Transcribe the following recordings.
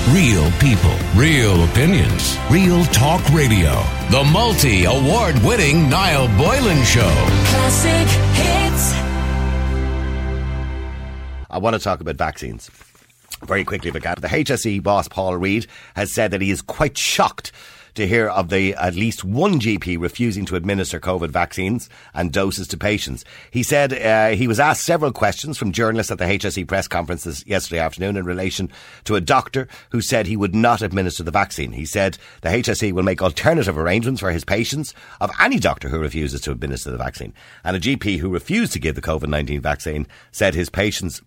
Real people, real opinions, Real Talk Radio. The multi-award-winning Niall Boylan Show. Classic hits. I want to talk about vaccines. Very quickly, the HSE boss, Paul Reid, has said that he is quite shocked to hear of at least one GP refusing to administer COVID vaccines and doses to patients. He said he was asked several questions from journalists at the HSE press conference yesterday afternoon in relation to a doctor who said he would not administer the vaccine. He said the HSE will make alternative arrangements for his patients of any doctor who refuses to administer the vaccine. And a GP who refused to give the COVID-19 vaccine said his patients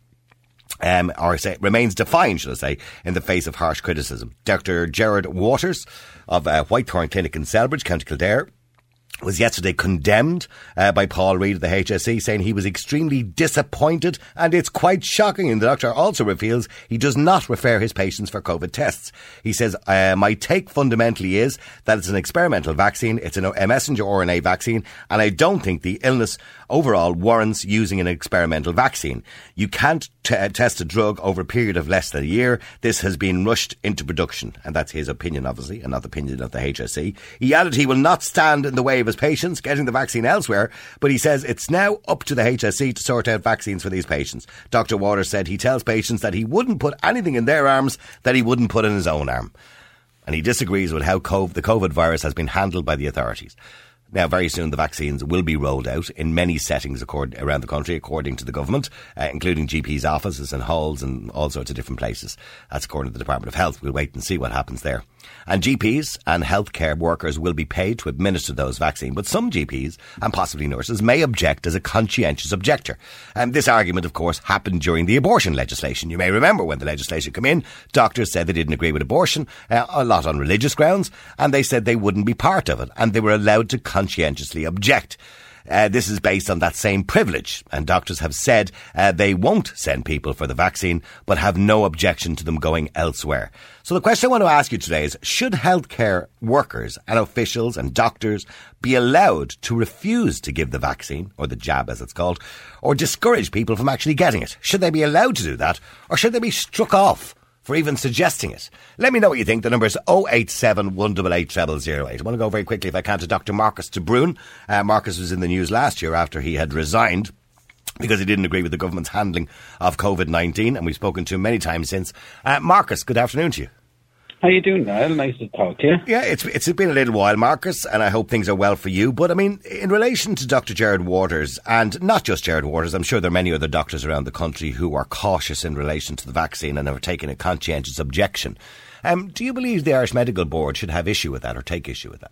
remains defiant, should I say, in the face of harsh criticism. Dr. Gerard Waters of Whitethorn Clinic in Selbridge, County Kildare, was yesterday condemned by Paul Reid of the HSE, saying he was extremely disappointed and it's quite shocking. And the doctor also reveals he does not refer his patients for COVID tests. He says, my take fundamentally is that it's an experimental vaccine, it's a messenger RNA vaccine, and I don't think the illness overall warrants using an experimental vaccine. You can't test a drug over a period of less than a year. This has been rushed into production. And that's his opinion, obviously, and not the opinion of the HSE. He added he will not stand in the way of his patients getting the vaccine elsewhere, but he says it's now up to the HSE to sort out vaccines for these patients. Dr. Waters said he tells patients that he wouldn't put anything in their arms that he wouldn't put in his own arm. And he disagrees with how the COVID virus has been handled by the authorities. Now, very soon the vaccines will be rolled out in many settings around the country, according to the government, including GPs' offices and halls and all sorts of different places. That's according to the Department of Health. We'll wait and see what happens there. And GPs and healthcare workers will be paid to administer those vaccines. But some GPs and possibly nurses may object as a conscientious objector. And this argument, of course, happened during the abortion legislation. You may remember when the legislation came in, doctors said they didn't agree with abortion, a lot on religious grounds, and they said they wouldn't be part of it. And they were allowed to conscientiously object. This is based on that same privilege, and doctors have said they won't send people for the vaccine, but have no objection to them going elsewhere. So the question I want to ask you today is, should healthcare workers and officials and doctors be allowed to refuse to give the vaccine, or the jab as it's called, or discourage people from actually getting it? Should they be allowed to do that, or should they be struck off for even suggesting it? Let me know what you think. The number is 087 188 0008. I want to go very quickly, if I can, to Dr. Marcus de Bruin. Marcus was in the news last year after he had resigned because he didn't agree with the government's handling of COVID-19, and we've spoken to him many times since. Marcus, good afternoon to you. How you doing, Niall? Nice to talk to you. Yeah, it's been a little while, Marcus, and I hope things are well for you. But, I mean, in relation to Dr. Gerard Waters, and not just Gerard Waters, I'm sure there are many other doctors around the country who are cautious in relation to the vaccine and are taking a conscientious objection. Do you believe the Irish Medical Board should have issue with that or take issue with that?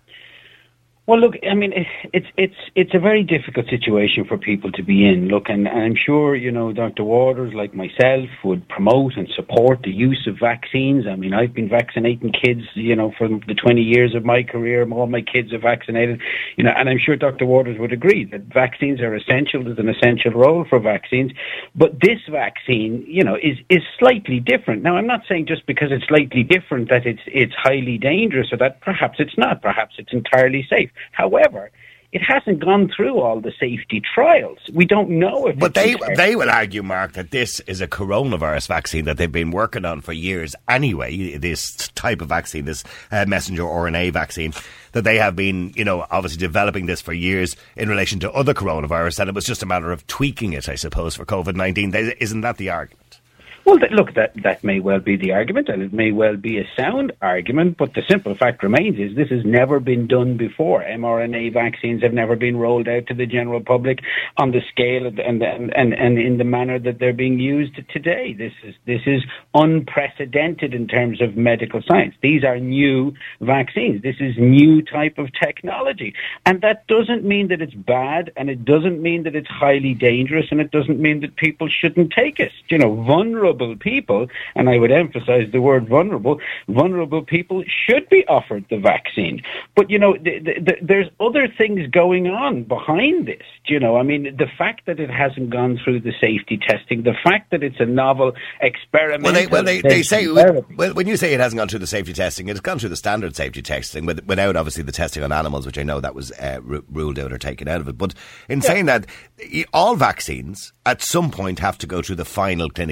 Well, look, I mean, it's a very difficult situation for people to be in. Look, and I'm sure, you know, Dr. Waters, like myself, would promote and support the use of vaccines. I mean, I've been vaccinating kids, you know, for the 20 years of my career. All my kids are vaccinated, you know, and I'm sure Dr. Waters would agree that vaccines are essential. There's an essential role for vaccines. But this vaccine, you know, is slightly different. Now, I'm not saying just because it's slightly different that it's highly dangerous, or that perhaps it's not. Perhaps it's entirely safe. However, it hasn't gone through all the safety trials. We don't know if. But they will argue, Mark, that this is a coronavirus vaccine that they've been working on for years anyway. This type of vaccine, this messenger RNA vaccine, that they have been, you know, obviously developing this for years in relation to other coronavirus, and it was just a matter of tweaking it, I suppose, for COVID-19. Isn't that the argument? Well, look, that may well be the argument, and it may well be a sound argument, but the simple fact remains is this has never been done before. mRNA vaccines have never been rolled out to the general public on the scale and in the manner that they're being used today. This is unprecedented in terms of medical science. These are new vaccines. This is new type of technology. And that doesn't mean that it's bad, and it doesn't mean that it's highly dangerous, and it doesn't mean that people shouldn't take it. You know, vulnerable people, and I would emphasize the word vulnerable people should be offered the vaccine. But, you know, there's other things going on behind this. You know, I mean, the fact that it hasn't gone through the safety testing, the fact that it's a novel experiment. They say, when you say it hasn't gone through the safety testing, it's gone through the standard safety testing without obviously the testing on animals, which I know that was ruled out or taken out of it. But in saying that, all vaccines at some point have to go through the final clinical stage.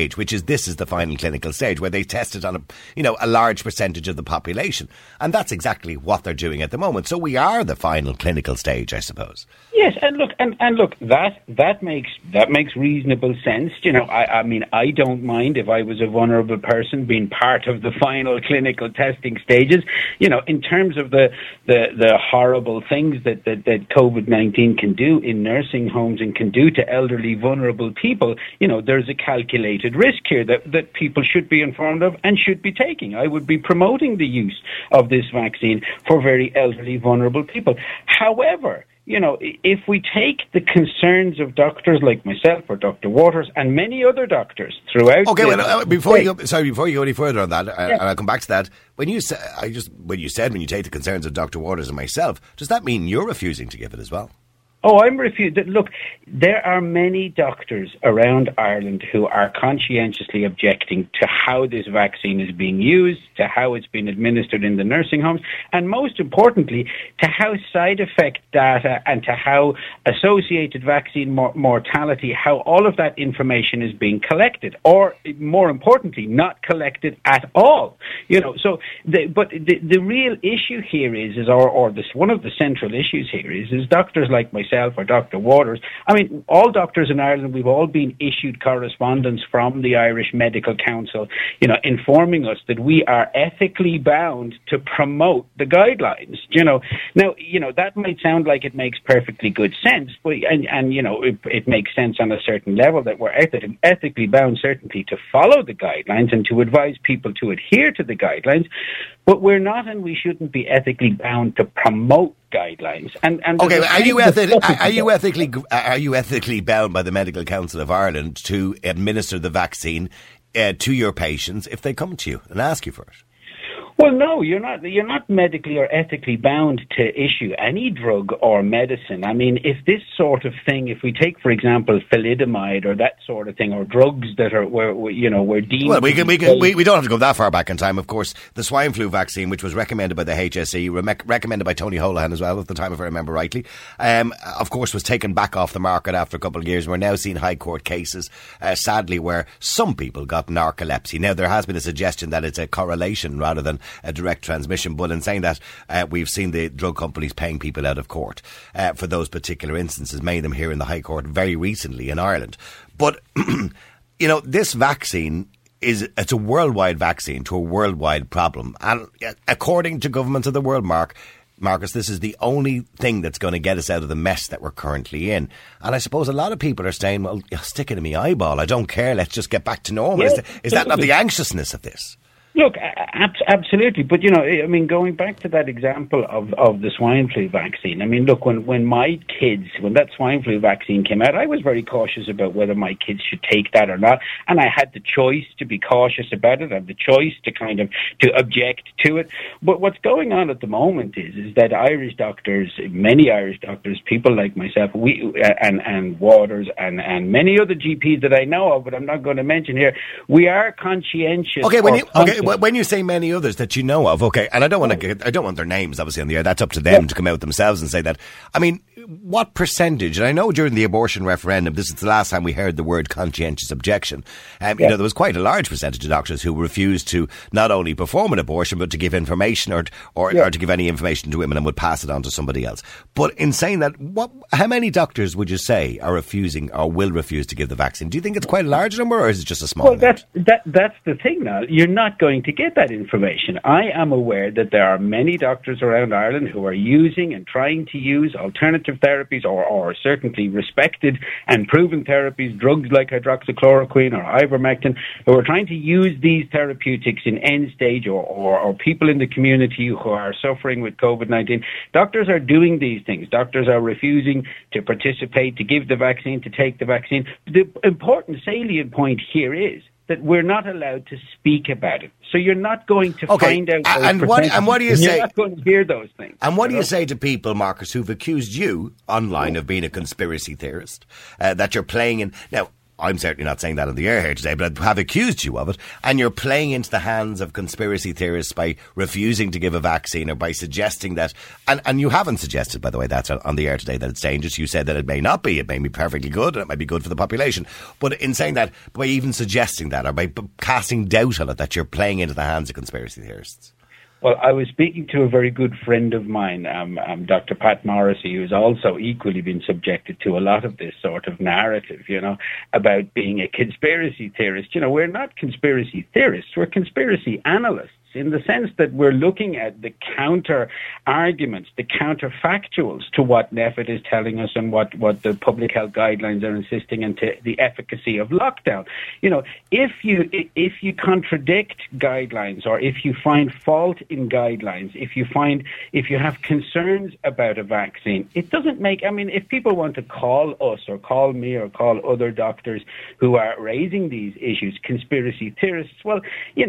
stage, which is this is the final clinical stage where they test it on a large percentage of the population. And that's exactly what they're doing at the moment. So we are the final clinical stage, I suppose. Yes, and look, that makes reasonable sense. I mean, I don't mind if I was a vulnerable person being part of the final clinical testing stages. In terms of the horrible things that COVID-19 can do in nursing homes and can do to elderly, vulnerable people, there's a calculated risk here that people should be informed of and should be taking. I would be promoting the use of this vaccine for very elderly, vulnerable people. However, if we take the concerns of doctors like myself or Dr. Waters and many other doctors throughout... Okay, before you go any further on that, and I'll come back to that, when you take the concerns of Dr. Waters and myself, does that mean you're refusing to give it as well? Oh, I'm refusing. Look, there are many doctors around Ireland who are conscientiously objecting to how this vaccine is being used, to how it's been administered in the nursing homes, and most importantly, to how side effect data and to how associated vaccine mortality, how all of that information is being collected, or more importantly, not collected at all. So the real issue here one of the central issues here is doctors like myself or Dr. Waters. I mean, all doctors in Ireland, we've all been issued correspondence from the Irish Medical Council, informing us that we are ethically bound to promote the guidelines. Now, that might sound like it makes perfectly good sense, but it makes sense on a certain level that we're ethically bound, certainly, to follow the guidelines and to advise people to adhere to the guidelines, but we're not, and we shouldn't be ethically bound to promote guidelines. And okay, are you ethically bound by the Medical Council of Ireland to administer the vaccine to your patients if they come to you and ask you for it? Well, no, you're not. You're not medically or ethically bound to issue any drug or medicine. I mean, if this sort of thing, if we take, for example, thalidomide or that sort of thing, or drugs that we're deemed. Well, we don't have to go that far back in time. Of course, the swine flu vaccine, which was recommended by the HSE, recommended by Tony Holohan as well at the time, if I remember rightly, of course, was taken back off the market after a couple of years. We're now seeing high court cases, sadly, where some people got narcolepsy. Now, there has been a suggestion that it's a correlation rather than a direct transmission, but in saying that, we've seen the drug companies paying people out of court for those particular instances, many of them here in the High Court very recently in Ireland. But, this vaccine it's a worldwide vaccine to a worldwide problem. And according to governments of the world, Marcus, this is the only thing that's going to get us out of the mess that we're currently in. And I suppose a lot of people are saying, well, stick it in my eyeball. I don't care. Let's just get back to normal. Yeah, is that not the anxiousness of this? Look, absolutely. But, going back to that example of the swine flu vaccine, I mean, look, when my kids, when that swine flu vaccine came out, I was very cautious about whether my kids should take that or not. And I had the choice to be cautious about it. I had the choice to object to it. But what's going on at the moment is that Irish doctors, many Irish doctors, people like myself, and Waters and many other GPs that I know of, but I'm not going to mention here, we are conscientious. When you say many others that you know of, okay, and I don't want their names obviously on the air. That's up to them to come out themselves and say that. I mean, what percentage? And I know during the abortion referendum, this is the last time we heard the word conscientious objection. There was quite a large percentage of doctors who refused to not only perform an abortion but to give information or to give any information to women and would pass it on to somebody else. But in saying that, how many doctors would you say are refusing or will refuse to give the vaccine? Do you think it's quite a large number, or is it just a small amount? That's the thing now. You're not going to get that information. I am aware that there are many doctors around Ireland who are using and trying to use alternative therapies or certainly respected and proven therapies, drugs like hydroxychloroquine or ivermectin, who are trying to use these therapeutics in end stage or people in the community who are suffering with COVID-19. Doctors are doing these things. Doctors are refusing to participate, to give the vaccine, to take the vaccine. The important salient point here is that we're not allowed to speak about it. So you're not going to find out those and what do you say? You're not going to hear those things. And what do you say to people, Marcus, who've accused you online of being a conspiracy theorist, that you're playing in... Now, I'm certainly not saying that on the air here today, but have accused you of it, and you're playing into the hands of conspiracy theorists by refusing to give a vaccine or by suggesting that, and you haven't suggested, by the way, that's on the air today, that it's dangerous. You said that it may not be, it may be perfectly good, and it might be good for the population. But in saying that, by even suggesting that, or by casting doubt on it, that you're playing into the hands of conspiracy theorists. Well, I was speaking to a very good friend of mine, Dr. Pat Morrissey, who's also equally been subjected to a lot of this sort of narrative, about being a conspiracy theorist. We're not conspiracy theorists, we're conspiracy analysts, in the sense that we're looking at the counter arguments, the counterfactuals to what NPHET is telling us and what the public health guidelines are insisting into the efficacy of lockdown. If you contradict guidelines, or if you find fault in guidelines, if you have concerns about a vaccine, it doesn't make, if people want to call us or call me or call other doctors who are raising these issues conspiracy theorists, well,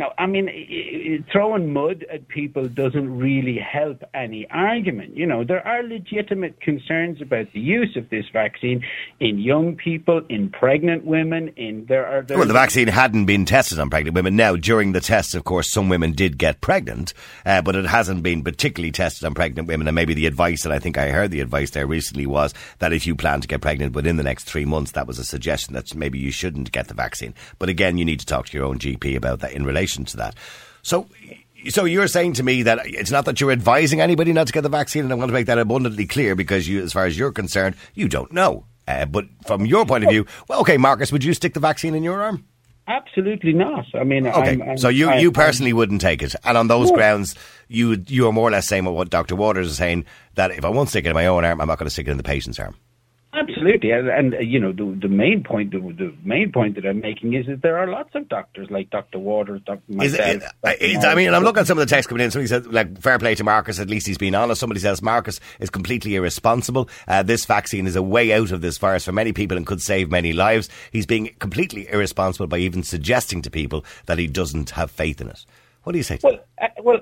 throwing mud at people doesn't really help any argument. There are legitimate concerns about the use of this vaccine in young people, in pregnant women. Well, the vaccine hadn't been tested on pregnant women. Now, during the tests, of course, some women did get pregnant, but it hasn't been particularly tested on pregnant women. And maybe the advice, and I think I heard the advice there recently, was that if you plan to get pregnant within the next 3 months, that was a suggestion that maybe you shouldn't get the vaccine. But again, you need to talk to your own GP about that in relation to that. So you're saying to me that it's not that you're advising anybody not to get the vaccine, and I want to make that abundantly clear, because you, as far as you're concerned, you don't know. But from your point of view, well, okay, Marcus, would you stick the vaccine in your arm? Absolutely not. Okay, so you personally wouldn't take it, and on those grounds, you are more or less saying what Dr. Waters is saying, that if I won't stick it in my own arm, I'm not going to stick it in the patient's arm. Absolutely, and the main point that I'm making is that there are lots of doctors like Dr. Waters, myself. I'm looking at some of the texts coming in. Somebody said, fair play to Marcus, at least he's been honest. Somebody says Marcus is completely irresponsible. This vaccine is a way out of this virus for many people and could save many lives. He's being completely irresponsible by even suggesting to people that he doesn't have faith in it. What do you say to that?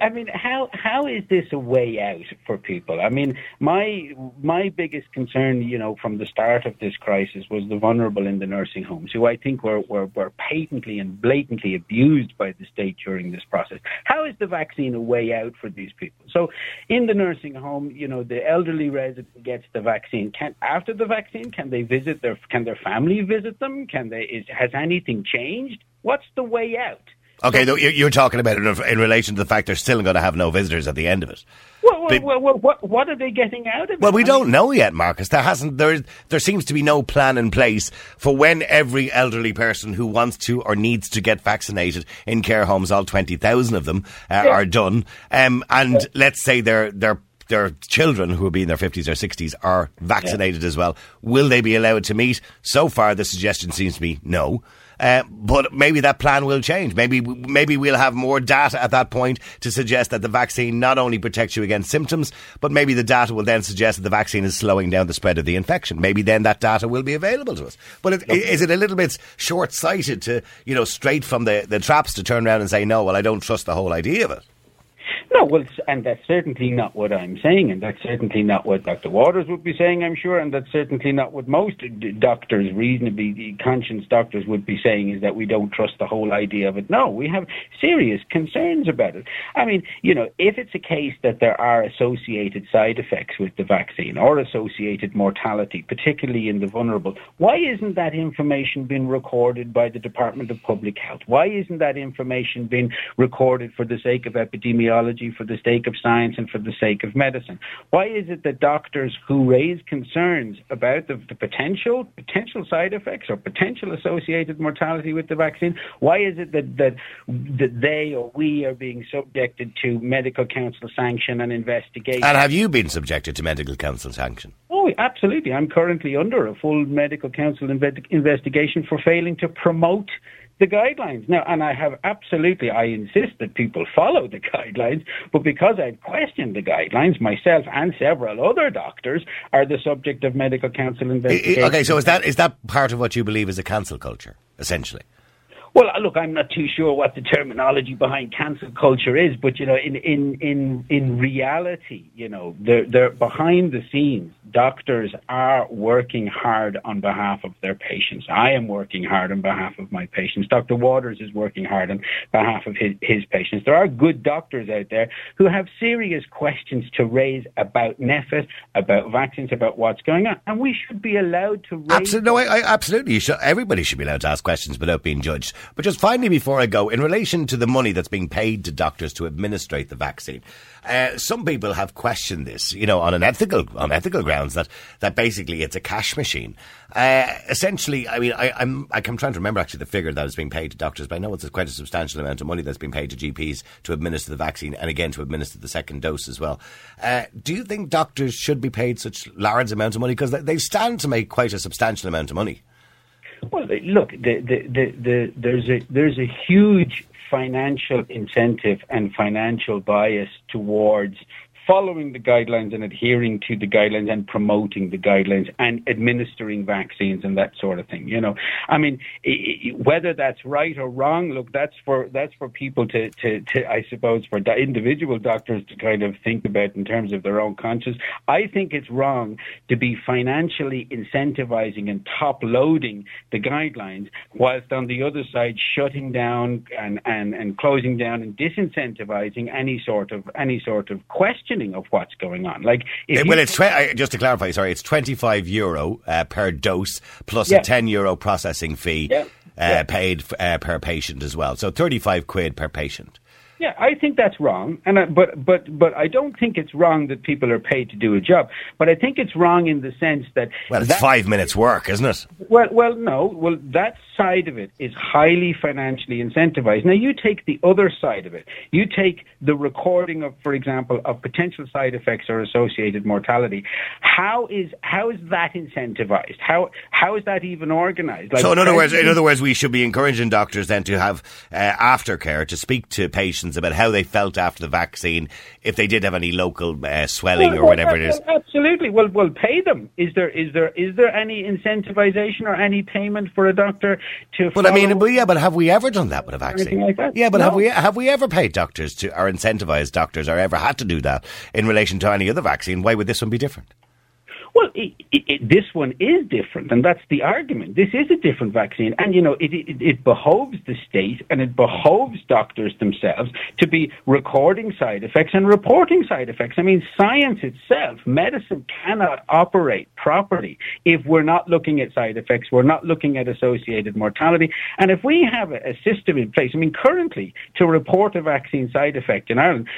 How is this a way out for people? My biggest concern, from the start of this crisis was the vulnerable in the nursing homes, who I think were patently and blatantly abused by the state during this process. How is the vaccine a way out for these people? So in the nursing home, the elderly resident gets the vaccine. After the vaccine, can they visit can their family visit them? Has anything changed? What's the way out? Okay, you're talking about it in relation to the fact they're still going to have no visitors at the end of it. Well, what are they getting out of it? Well, we don't know yet, Marcus. There seems to be no plan in place for when every elderly person who wants to or needs to get vaccinated in care homes, all 20,000 of them, are done. Let's say their children who will be in their 50s or 60s are vaccinated as well. Will they be allowed to meet? So far, the suggestion seems to be no. But maybe that plan will change. Maybe we'll have more data at that point to suggest that the vaccine not only protects you against symptoms, but maybe the data will then suggest that the vaccine is slowing down the spread of the infection. Maybe then that data will be available to us. But is it a little bit short-sighted to, straight from the traps to turn around and say, no, well, I don't trust the whole idea of it? No, well, and that's certainly not what I'm saying, and that's certainly not what Dr. Waters would be saying, I'm sure, and that's certainly not what most doctors, reasonably conscious doctors, would be saying, is that we don't trust the whole idea of it. No, we have serious concerns about it. If it's a case that there are associated side effects with the vaccine or associated mortality, particularly in the vulnerable, why isn't that information being recorded by the Department of Public Health? Why isn't that information being recorded for the sake of epidemiology, for the sake of science, and for the sake of medicine? Why is it that doctors who raise concerns about the potential side effects or potential associated mortality with the vaccine, why is it that they or we are being subjected to medical council sanction and investigation? And have you been subjected to medical council sanction? Oh, absolutely. I'm currently under a full medical council investigation for failing to promote the guidelines. Now, and I insist that people follow the guidelines, but because I've questioned the guidelines, myself and several other doctors are the subject of medical council investigation. Okay, so is that part of what you believe is a cancel culture, essentially? Well, look, I'm not too sure what the terminology behind cancel culture is, but in reality, they're behind the scenes. Doctors are working hard on behalf of their patients. I am working hard on behalf of my patients. Dr. Waters is working hard on behalf of his patients. There are good doctors out there who have serious questions to raise about NPHET, about vaccines, about what's going on, and we should be allowed to raise. Absolutely. Everybody should be allowed to ask questions without being judged. But just finally, before I go, in relation to the money that's being paid to doctors to administrate the vaccine, some people have questioned this, on ethical grounds, that basically it's a cash machine. Essentially, I mean, I'm trying to remember actually the figure that is being paid to doctors, but I know it's quite a substantial amount of money that's being paid to GPs to administer the vaccine and again to administer the second dose as well. Do you think doctors should be paid such large amounts of money? Because they stand to make quite a substantial amount of money. Well, look, there's a huge financial incentive and financial bias towards following the guidelines and adhering to the guidelines and promoting the guidelines and administering vaccines and that sort of thing. I mean, whether that's right or wrong, look, that's for people to I suppose, for individual doctors to kind of think about in terms of their own conscience. I think it's wrong to be financially incentivizing and top loading the guidelines, whilst on the other side shutting down and closing down and disincentivizing any sort of question of what's going on. Just to clarify, it's €25 per dose plus a €10 processing fee paid per patient as well. So £35 per patient. Yeah, I think that's wrong, but I don't think it's wrong that people are paid to do a job. But I think it's wrong in the sense that it's 5 minutes work, isn't it? Well, that side of it is highly financially incentivized. Now, you take the other side of it. You take the recording of, for example, of potential side effects or associated mortality. How is that incentivized? How is that even organized? So, in other words, we should be encouraging doctors then to have aftercare, to speak to patients about how they felt after the vaccine, if they did have any local swelling or whatever it is. Absolutely. Well, pay them. Is there any incentivization or any payment for a doctor to? But but have we ever done that with a vaccine? Like that? Yeah, but no. have we ever paid doctors to, or incentivized doctors, or ever had to do that in relation to any other vaccine? Why would this one be different? Well, this one is different, and that's the argument. This is a different vaccine, and, it behoves the state and it behoves doctors themselves to be recording side effects and reporting side effects. I mean, science itself, medicine cannot operate properly if we're not looking at side effects, we're not looking at associated mortality. And if we have a system in place, I mean, currently, to report a vaccine side effect in Ireland,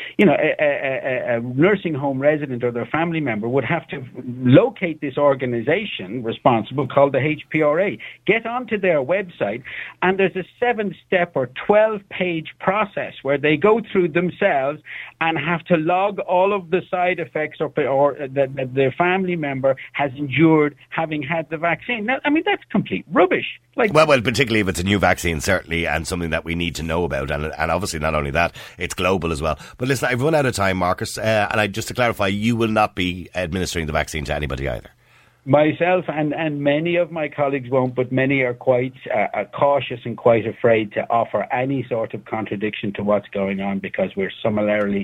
a nursing home resident or their family member would have to locate this organisation responsible called the HPRA, get onto their website, and there's a 7-step or 12-page process where they go through themselves and have to log all of the side effects or that their family member has endured having had the vaccine. Now, I mean, that's complete rubbish. Well, particularly if it's a new vaccine, certainly, and something that we need to know about. And obviously, not only that, it's global as well. But listen, I've run out of time, Marcus. And just to clarify, you will not be administering the vaccine to anybody either. Myself and many of my colleagues won't, but many are quite cautious and quite afraid to offer any sort of contradiction to what's going on, because we're summarily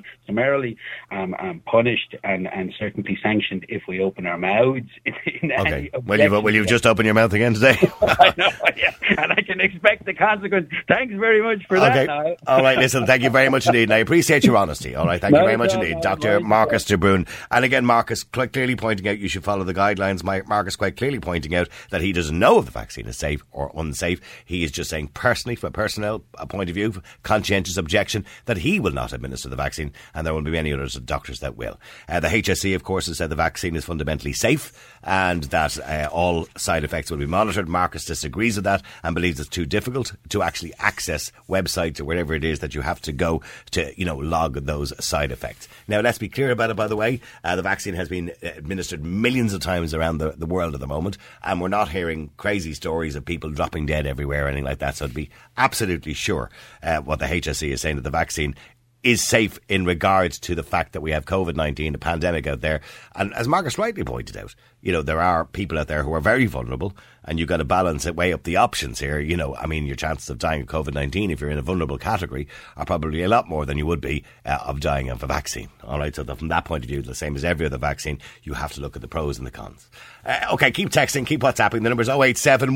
punished and certainly sanctioned if we open our mouths. Okay. Will you just open your mouth again today? I know, yeah. And I can expect the consequence. Thanks very much for that. Niall. All right, listen, thank you very much indeed. And I appreciate your honesty. All right, thank you very much indeed. Dr. Marcus de Bruin. And again, Marcus quite clearly pointing out you should follow the guidelines. Marcus quite clearly pointing out that he doesn't know if the vaccine is safe or unsafe. He is just saying personally, from a personnel point of view, conscientious objection, that he will not administer the vaccine, and there will be many others doctors that will. The HSE, of course, has said the vaccine is fundamentally safe and that all side effects will be monitored. Marcus disagrees with that and believes it's too difficult to actually access websites or wherever it is that you have to go to, log those side effects. Now, let's be clear about it, by the way. The vaccine has been administered millions of times around the world at the moment, and we're not hearing crazy stories of people dropping dead everywhere or anything like that. So to be absolutely sure what the HSE is saying, that the vaccine is safe in regards to the fact that we have COVID-19, a pandemic out there. And as Marcus rightly pointed out, there are people out there who are very vulnerable, and you've got to balance it, weigh up the options here. Your chances of dying of COVID-19, if you're in a vulnerable category, are probably a lot more than you would be of dying of a vaccine. All right, so from that point of view, the same as every other vaccine, you have to look at the pros and the cons. Okay, keep texting, keep WhatsApping. The number's 087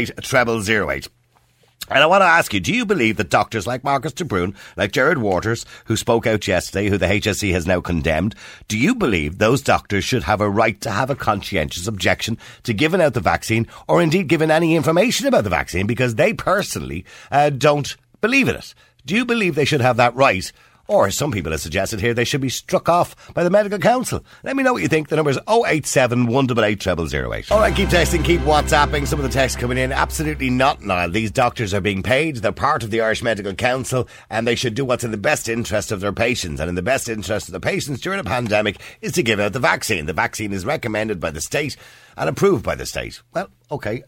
188 0008. And I want to ask you, do you believe that doctors like Marcus de Bruin, like Gerard Waters, who spoke out yesterday, who the HSE has now condemned, do you believe those doctors should have a right to have a conscientious objection to giving out the vaccine, or indeed giving any information about the vaccine, because they personally don't believe in it? Do you believe they should have that right? Or, as some people have suggested here, they should be struck off by the Medical Council. Let me know what you think. The number is 087 188 0008. All right, keep texting, keep WhatsApping. Some of the texts coming in. Absolutely not, Niall. These doctors are being paid. They're part of the Irish Medical Council, and they should do what's in the best interest of their patients. And in the best interest of the patients during a pandemic is to give out the vaccine. The vaccine is recommended by the state and approved by the state. Well, okay,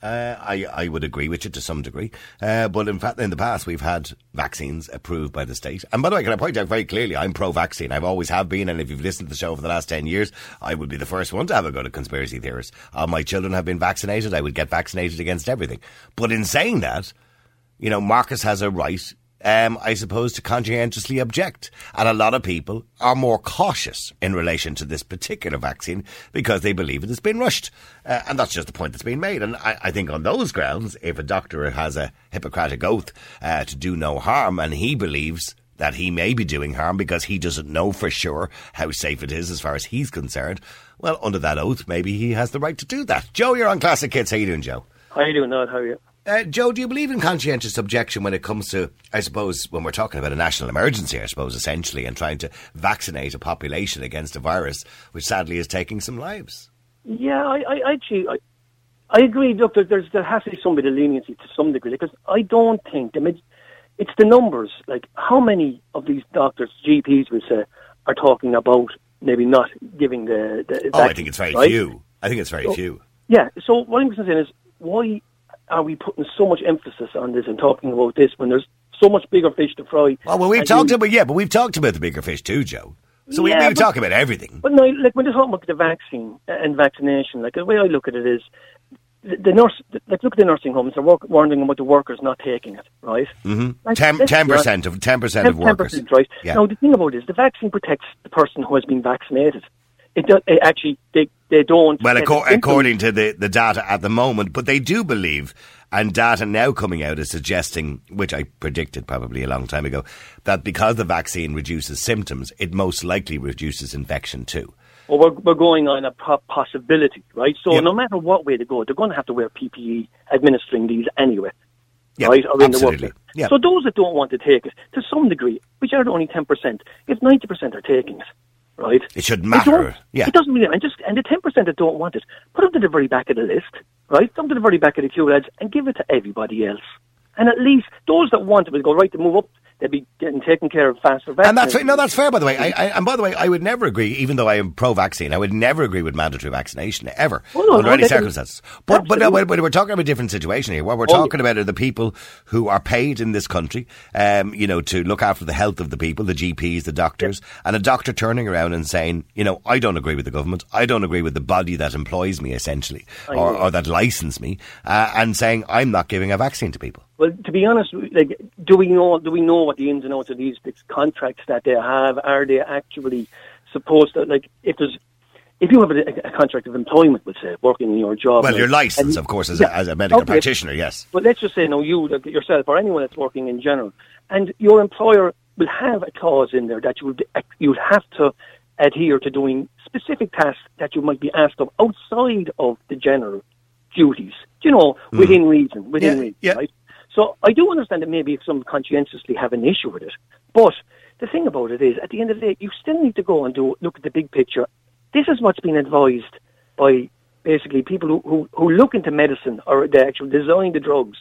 I would agree with you to some degree. But in fact, in the past, we've had vaccines approved by the state. And by the way, can I point out very clearly, I'm pro-vaccine. I've always have been. And if you've listened to the show for the last 10 years, I would be the first one to have a go to conspiracy theorists. All my children have been vaccinated. I would get vaccinated against everything. But in saying that, Marcus has a right, I suppose, to conscientiously object. And a lot of people are more cautious in relation to this particular vaccine because they believe it has been rushed. And that's just the point that's being made. And I think on those grounds, if a doctor has a Hippocratic oath to do no harm, and he believes that he may be doing harm because he doesn't know for sure how safe it is as far as he's concerned, well, under that oath, maybe he has the right to do that. Joe, you're on Classic Hits. How you doing, Joe? How you doing, Noel? How are you? Joe, do you believe in conscientious objection when it comes to, I suppose, when we're talking about a national emergency, I suppose, essentially, and trying to vaccinate a population against a virus which sadly is taking some lives? Yeah, I agree. Look, there has to be some bit of leniency to some degree, because I don't think, it's the numbers. Like, how many of these doctors, GPs, we say, are talking about maybe not giving the vaccine, I think it's very few. I think it's very few. Yeah, so what I'm saying is, why are we putting so much emphasis on this and talking about this when there's so much bigger fish to fry? Well, we've talked about the bigger fish too, Joe. So we talk about everything. But no, like when you're talking about the vaccine and vaccination, like the way I look at it is, the nurse, like look at the nursing homes, they're warning about the workers not taking it, right? Mm-hmm. Like, 10% of workers. 10%, right? Yeah. Now the thing about it is, the vaccine protects the person who has been vaccinated. They don't. Well, according to the data at the moment, but they do believe, and data now coming out is suggesting, which I predicted probably a long time ago, that because the vaccine reduces symptoms, it most likely reduces infection too. Well, we're going on a possibility, right? So no matter what way they go, they're going to have to wear PPE administering these anyway. Yep, right? Or in the absolutely. workplace. Yep. So those that don't want to take it, to some degree, which are only 10%, if 90% are taking it, right? It shouldn't matter. It doesn't really. And the 10% that don't want it, put them to the very back of the list, right? Come to the very back of the queue, lads, and give it to everybody else. And at least those that want it will go right to move up. They'll be getting taken care of faster. And that's fair, by the way. And by the way, I would never agree, even though I am pro-vaccine, I would never agree with mandatory vaccination, ever, under any circumstances. But we're talking about a different situation here. What we're talking about are the people who are paid in this country, to look after the health of the people, the GPs, the doctors, and a doctor turning around and saying, I don't agree with the government, I don't agree with the body that employs me, essentially, or that license me, and saying, I'm not giving a vaccine to people. Well, to be honest, like, do we know what the ins and outs of these contracts that they have? Are they actually supposed to, like, if you have a contract of employment, let's say, working in your job? Well, your license, of course, as a medical practitioner, yes. But let's just say, you yourself or anyone that's working in general, and your employer will have a clause in there that you have to adhere to doing specific tasks that you might be asked of outside of the general duties, within reason, right? So I do understand that maybe if some conscientiously have an issue with it. But the thing about it is, at the end of the day, you still need to go and look at the big picture. This is what's been advised by basically people who look into medicine or they actually design the drugs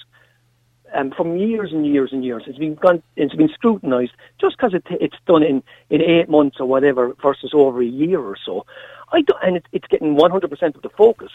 from years and years and years. It's been scrutinised just because it's done in 8 months or whatever versus over a year or so. And it's getting 100% of the focus.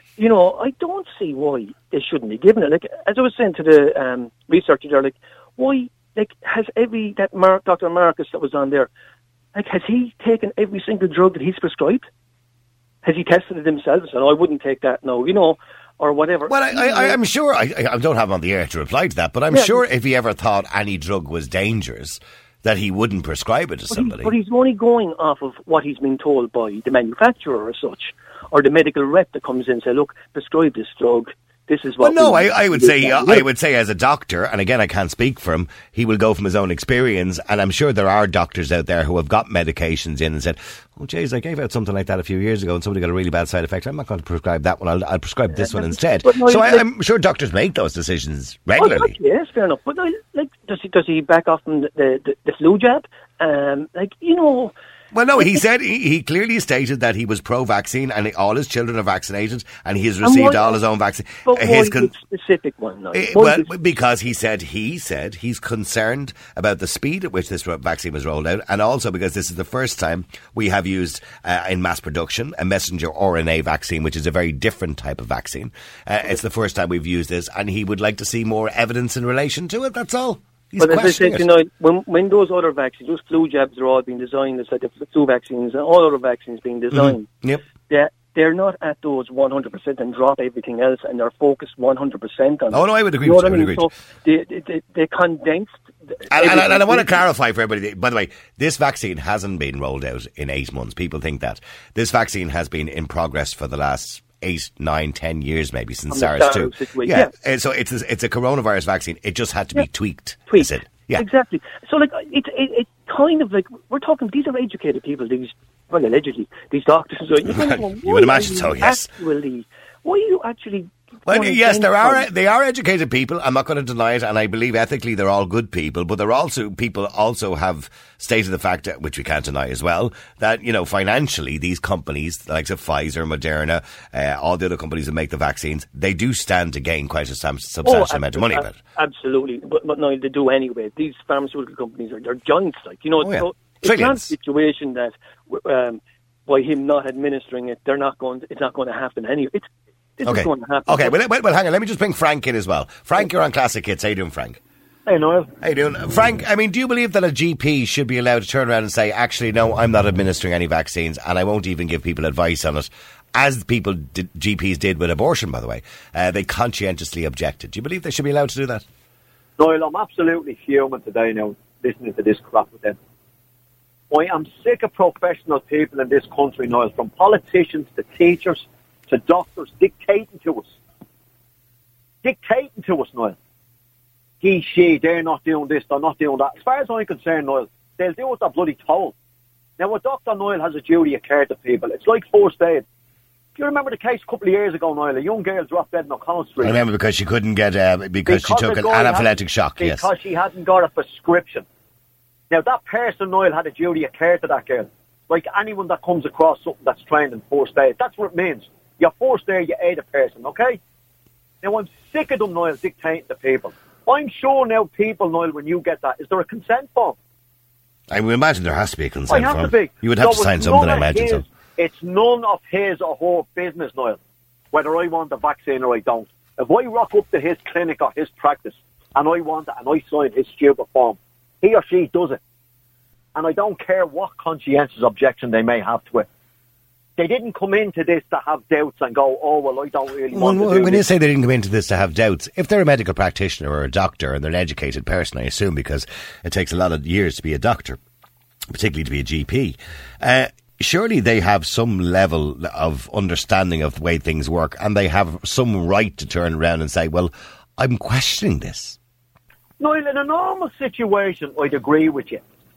I don't see why they shouldn't be given it. Like, as I was saying to the researcher there, like, why like, has Dr. Marcus that was on there, like, has he taken every single drug that he's prescribed? Has he tested it himself? And I wouldn't take that, no, or whatever. Well, I'm sure, I don't have him on the air to reply to that, but I'm sure if he ever thought any drug was dangerous, that he wouldn't prescribe it to somebody. But he's only going off of what he's been told by the manufacturer or such, or the medical rep that comes in and say, look, prescribe this drug. This is what. Well, no, I would say as a doctor, and again, I can't speak for him. He will go from his own experience, and I'm sure there are doctors out there who have got medications in and said, "Oh, geez, I gave out something like that a few years ago, and somebody got a really bad side effect. I'm not going to prescribe that one. I'll prescribe this one instead." So I'm sure doctors make those decisions regularly. Yes, fair enough. But does he back off from the flu jab? Well, no, he said he clearly stated that he was pro-vaccine and all his children are vaccinated and he has received all his own vaccine. But why the specific one? No? Because he said he's concerned about the speed at which this vaccine was rolled out, and also because this is the first time we have used in mass production a messenger RNA vaccine, which is a very different type of vaccine. It's the first time we've used this, and he would like to see more evidence in relation to it. That's all. But as I said tonight, when those other vaccines, those flu jabs are all being designed, it's like the flu vaccines and all other vaccines being designed, they're not at those 100% and drop everything else, and they're focused 100% on. Oh no, I would agree with you. So they condensed. And I want to clarify for everybody, by the way, this vaccine hasn't been rolled out in 8 months. People think that. This vaccine has been in progress for the last 8, 9, 10 years maybe since SARS-2. So it's a coronavirus vaccine. It just had to be tweaked. Exactly. So it's kind of like, we're talking, these are educated people, allegedly, these doctors. You would imagine so, yes. Why are you actually... Well, yes, they are educated people. I'm not going to deny it, and I believe ethically they're all good people. But they're also people also have stated the fact, which we can't deny as well, that financially these companies, the likes of Pfizer, Moderna, all the other companies that make the vaccines, they do stand to gain quite a substantial amount of money. Absolutely, but no, they do anyway. These pharmaceutical companies are giants, So it's not a situation that by him not administering it, it's not going to happen anyway. This is going to happen. Okay, well, hang on. Let me just bring Frank in as well. Frank, you're on Classic Hits. How you doing, Frank? Hey, Noel. How you doing? Frank, I mean, do you believe that a GP should be allowed to turn around and say, actually, no, I'm not administering any vaccines and I won't even give people advice on it, as GPs did with abortion, by the way? They conscientiously objected. Do you believe they should be allowed to do that? Noel, I'm absolutely fuming today now, listening to this crap with them. I am sick of professional people in this country, Noel, from politicians to teachers to doctors dictating to us. Noel. She, they're not doing this, they're not doing that. As far as I'm concerned, Noel, they'll do what they're bloody told. Now, a Dr. Noel has a duty of care to people. It's like first aid. Do you remember the case a couple of years ago, Noel? A young girl dropped dead in O'Connell Street. I remember, because she couldn't get, because she took an anaphylactic shock, because she hadn't got a prescription. Now, that person, Noel, had a duty of care to that girl. Like anyone that comes across something that's trained in first aid. That's what it means. You're forced there, you aid a person, okay? Now, I'm sick of them, Noel, dictating to people. I'm sure now people, Noel, when you get that, is there a consent form? I would imagine there has to be a consent form. To be. You would have to sign something, I imagine. So. It's none of his or her business, Noel, whether I want the vaccine or I don't. If I rock up to his clinic or his practice and I want it and I sign his stupid form, he or she does it. And I don't care what conscientious objection they may have to it. They didn't come into this to have doubts and go, oh, well, I don't really want to do this. When you say they didn't come into this to have doubts, if they're a medical practitioner or a doctor and they're an educated person, I assume, because it takes a lot of years to be a doctor, particularly to be a GP, surely they have some level of understanding of the way things work, and they have some right to turn around and say, well, I'm questioning this. No, in a normal situation, I'd agree with you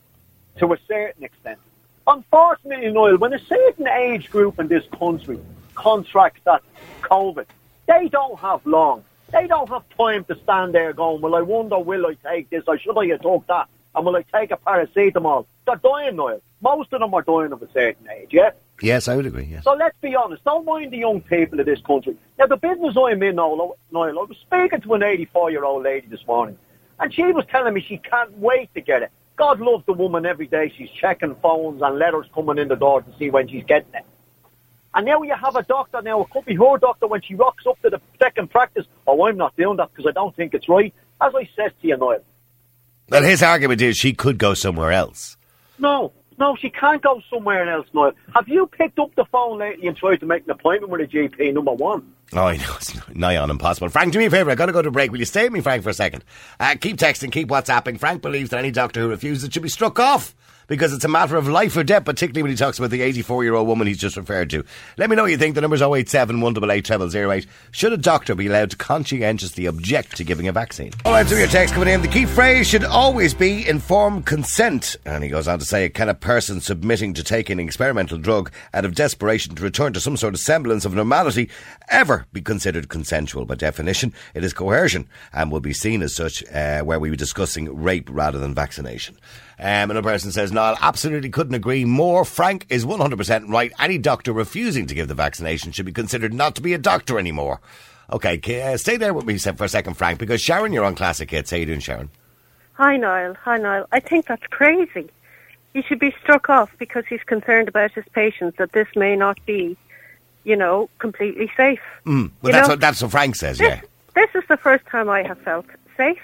to a certain extent. Unfortunately, Noel, when a certain age group in this country contracts that COVID, they don't have long. They don't have time to stand there going, well, I wonder, will I take this, or should I have took that, and will I take a paracetamol? They're dying, Noel. Most of them are dying of a certain age, yeah? Yes, I would agree, yes. So let's be honest, don't mind the young people of this country. Now, the business I'm in, Noel, I was speaking to an 84-year-old lady this morning, and she was telling me she can't wait to get it. God loves the woman every day. She's checking phones and letters coming in the door to see when she's getting it. And now you have a doctor now, it could be her doctor, when she rocks up to the second practice, oh, I'm not doing that because I don't think it's right. As I said to you, Noel, Well, his argument is she could go somewhere else. No, she can't go somewhere else, Noel. Have you picked up the phone lately and tried to make an appointment with a GP, number one? Oh, I know, it's nigh on impossible. Frank, do me a favour, I've got to go to break. Will you stay with me, Frank, for a second? Keep texting, keep WhatsApping. Frank believes that any doctor who refuses should be struck off, because it's a matter of life or death, particularly when he talks about the 84-year-old woman he's just referred to. Let me know what you think. The number's 087 188 0008. Should a doctor be allowed to conscientiously object to giving a vaccine? All right, so your text coming in. The key phrase should always be informed consent. And he goes on to say, can a person submitting to taking an experimental drug out of desperation to return to some sort of semblance of normality ever be considered consensual? By definition, it is coercion and will be seen as such where we were discussing rape rather than vaccination. Another person says, no, absolutely couldn't agree more. Frank is 100% right. Any doctor refusing to give the vaccination should be considered not to be a doctor anymore. Okay, stay there with me for a second, Frank, because Sharon, you're on Classic Hits. How you doing, Sharon? Hi, Niall. I think that's crazy. He should be struck off because he's concerned about his patients, that this may not be, completely safe. Well, that's what Frank says, yeah. This is the first time I have felt safe.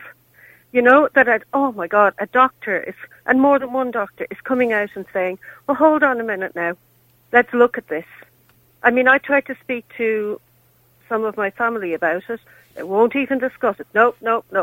Oh my God, a doctor is, and more than one doctor is coming out and saying, well, hold on a minute now, let's look at this. I mean, I tried to speak to some of my family about it. They won't even discuss it. No.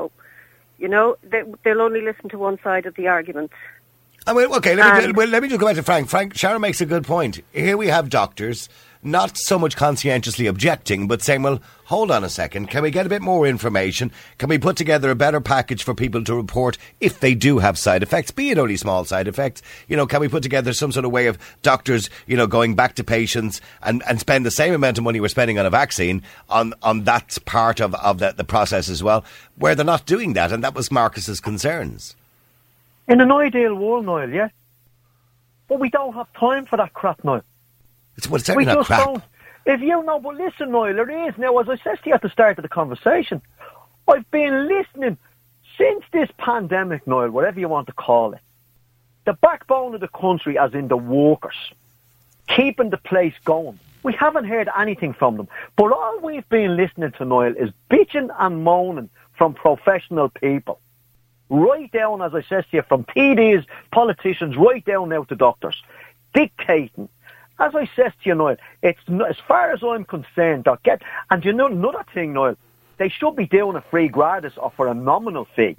They'll only listen to one side of the argument. Okay, let me just go back to Frank. Sharon makes a good point. Here we have doctors not so much conscientiously objecting, but saying, well, hold on a second, can we get a bit more information? Can we put together a better package for people to report if they do have side effects, be it only small side effects? Can we put together some sort of way of doctors, going back to patients and spend the same amount of money we're spending on a vaccine on that part of the process as well, where they're not doing that, and that was Marcus's concerns. In an ideal world, Niall, yeah? But we don't have time for that crap, Niall. It's certainly not crap. Don't. If you know, but listen, Niall, there is now, as I said to you at the start of the conversation, I've been listening since this pandemic, Niall, whatever you want to call it. The backbone of the country, as in the workers, keeping the place going. We haven't heard anything from them. But all we've been listening to, Niall, is bitching and moaning from professional people. Right down, as I said to you, from TDs, politicians, right down now to doctors, dictating. As I said to you, Niall, it's as far as I'm concerned, another thing, Niall, they should be doing a free gratis or for a nominal fee.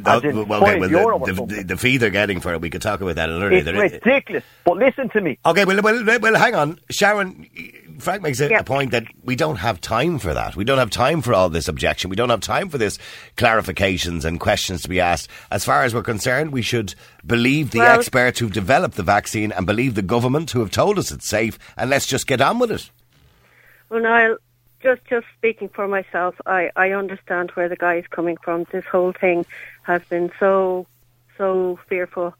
The fee they're getting for it, we could talk about that another day. It's ridiculous, but listen to me. Okay, well, hang on. Sharon, Frank makes a point that we don't have time for that. We don't have time for all this objection. We don't have time for this clarifications and questions to be asked. As far as we're concerned, we should believe the experts who've developed the vaccine and believe the government who have told us it's safe, and let's just get on with it. Well, Niall, just speaking for myself, I understand where the guy is coming from. This whole thing has been so fearful.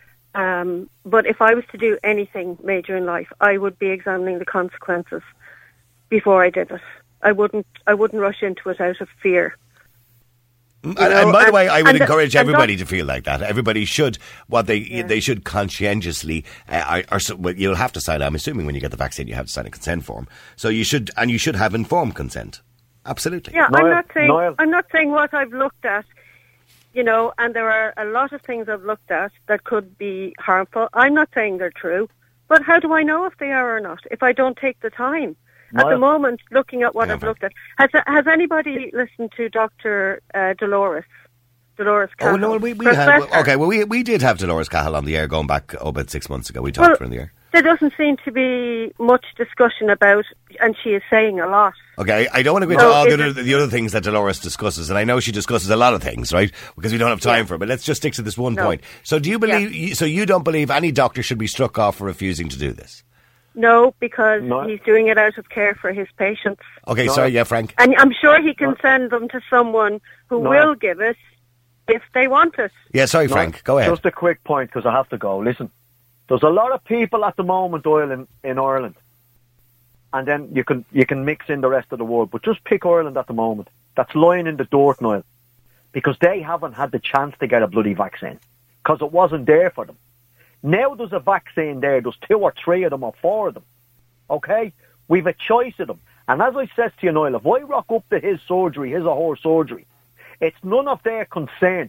But if I was to do anything major in life, I would be examining the consequences before I did it. I wouldn't rush into it out of fear. And by the way, I would encourage everybody to feel like that. Everybody should, they should conscientiously, you'll have to sign, I'm assuming when you get the vaccine you have to sign a consent form. So you should have informed consent. Absolutely. Yeah, I'm not saying what I've looked at, and there are a lot of things I've looked at that could be harmful. I'm not saying they're true, but how do I know if they are or not if I don't take the time? At the moment, looking at what I've looked at, has anybody listened to Dr. Dolores Cahill? Oh no, we had. Okay, well we did have Dolores Cahill on the air going back about 6 months ago. We talked to her on the air. There doesn't seem to be much discussion about, and she is saying a lot. Okay, I don't want to go into all the other things that Dolores discusses, and I know she discusses a lot of things, right? Because we don't have time for it. But let's just stick to this one point. So, do you believe? So you don't believe any doctor should be struck off for refusing to do this? No, because he's doing it out of care for his patients. Okay, sorry, Frank. And I'm sure he can send them to someone who will give it if they want it. Yeah, sorry, Frank, go ahead. Just a quick point, because I have to go. Listen, there's a lot of people at the moment, Doyle, in Ireland, and then you can mix in the rest of the world, but just pick Ireland at the moment. That's lying in the dirt, Niall, because they haven't had the chance to get a bloody vaccine, because it wasn't there for them. Now there's a vaccine there, there's 2 or 3 of them or 4 of them. Okay? We've a choice of them. And as I said to you, Niall, if I rock up to his surgery, his or her surgery, it's none of their concern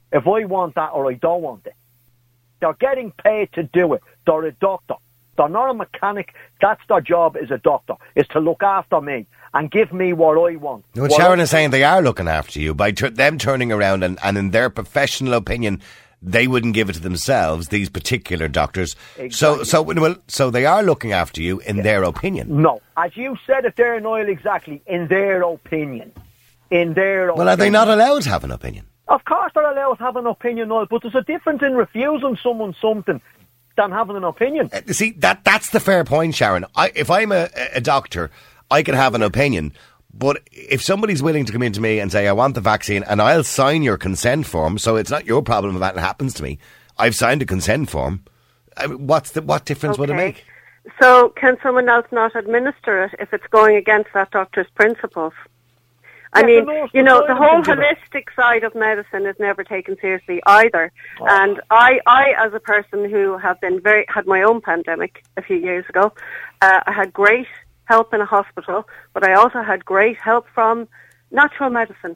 if I want that or I don't want it. They're getting paid to do it. They're a doctor. They're not a mechanic. That's their job as a doctor, is to look after me and give me what I want. What Sharon is saying, they are looking after you by them turning around and in their professional opinion, they wouldn't give it to themselves, these particular doctors. Exactly. So they are looking after you in their opinion. No. As you said it there, Niall, exactly, in their opinion. In their opinion. Well, are they not allowed to have an opinion? Of course they're allowed to have an opinion, Niall, but there's a difference in refusing someone something than having an opinion. See, that's the fair point, Sharon. If I'm a doctor, I can have an opinion, but if somebody's willing to come in to me and say, I want the vaccine, and I'll sign your consent form, so it's not your problem if that happens to me. I've signed a consent form. What difference would it make? So can someone else not administer it if it's going against that doctor's principles? I mean, you know, the whole holistic side of medicine is never taken seriously either. Oh. And I, as a person who had my own pandemic a few years ago, I had great help in a hospital, but I also had great help from natural medicine.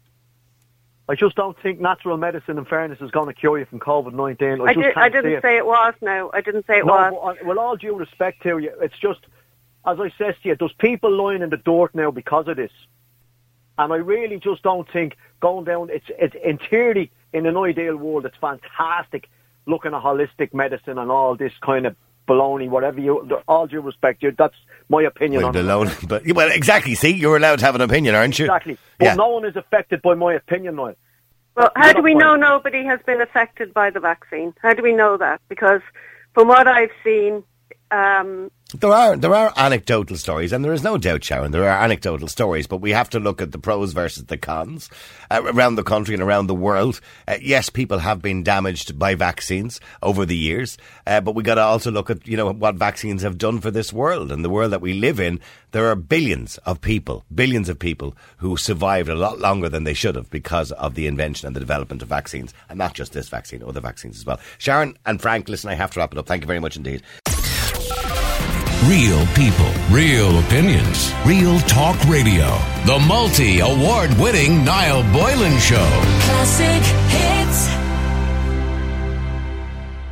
I just don't think natural medicine, in fairness, is going to cure you from COVID-19. I didn't say it was, no. I didn't say it was. Well, all due respect to you, it's just, as I said to you, there's people lying in the dirt now because of this. And I really just don't think going down, it's in theory, in an ideal world, it's fantastic looking at holistic medicine and all this kind of baloney, whatever all due respect, that's my opinion on it. Well, exactly, see, you're allowed to have an opinion, aren't you? Exactly. But no one is affected by my opinion, Niall. Well, how do we know nobody has been affected by the vaccine? How do we know that? Because from what I've seen, there are anecdotal stories, and there is no doubt, Sharon, there are anecdotal stories, but we have to look at the pros versus the cons around the country and around the world. Yes, people have been damaged by vaccines over the years, but we got to also look at, you know, what vaccines have done for this world and the world that we live in. There are billions of people who survived a lot longer than they should have because of the invention and the development of vaccines, and not just this vaccine, other vaccines as well. Sharon and Frank, listen, I have to wrap it up. Thank you very much indeed. Real people, real opinions, real talk radio. The multi-award winning Niall Boylan Show. Classic hits.